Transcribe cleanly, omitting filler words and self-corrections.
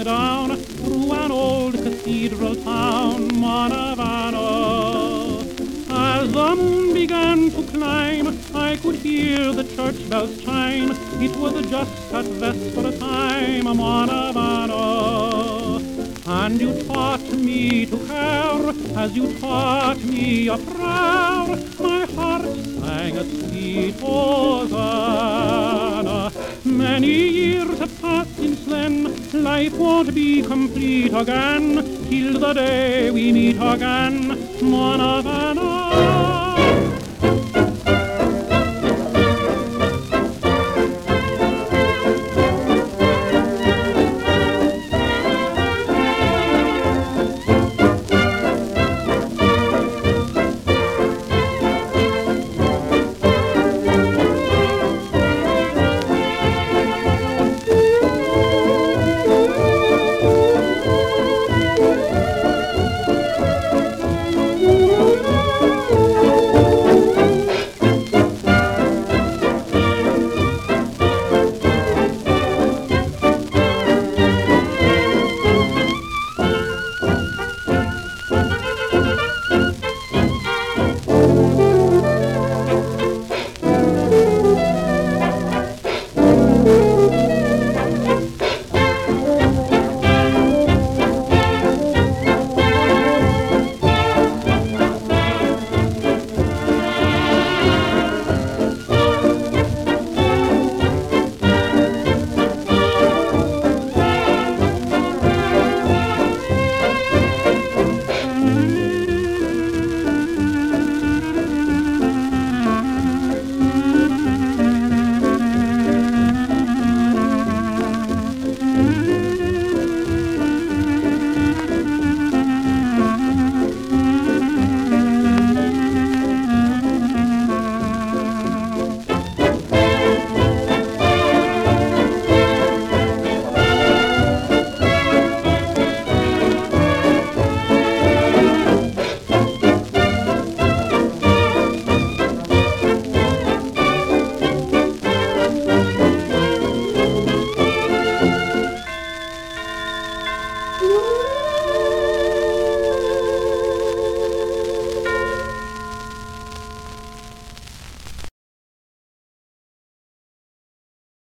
down through an old cathedral town, Monavano. As the moon began to climb, I could hear the church bells chime. It was just at vesper time, Monavano. And you taught me to care as you taught me a prayer. My heart sang a sweet hosanna. Many years have passed since then. Life won't be complete again till the day we meet again, Monavano.